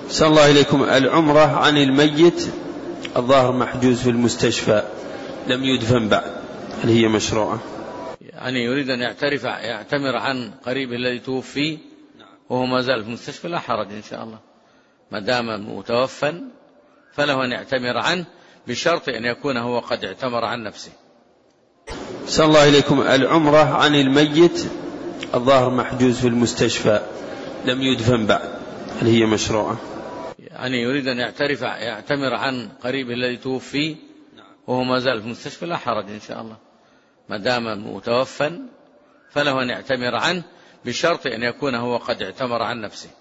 صلى الله إليكم، العمرة عن الميت الظاهر محجوز في المستشفى لم يدفن بعد، هل هي مشروعة؟ يعني يريد أن يعتمر عن قريب الذي توفي وهو ما زال في المستشفى، لا حرج إن شاء الله، ما دام متوفى فله أن يعتمر عنه بشرط أن يكون هو قد اعتمر عن نفسه. صلى الله إليكم، العمرة عن الميت الظاهر محجوز في المستشفى لم يدفن بعد، هل هي مشروعة؟ يعني يريد أن يعتمر عن قريب الذي توفي وهو ما زال في المستشفى، لا حرج إن شاء الله، ما دام متوفى فله أن يعتمر عنه بشرط أن يكون هو قد اعتمر عن نفسه.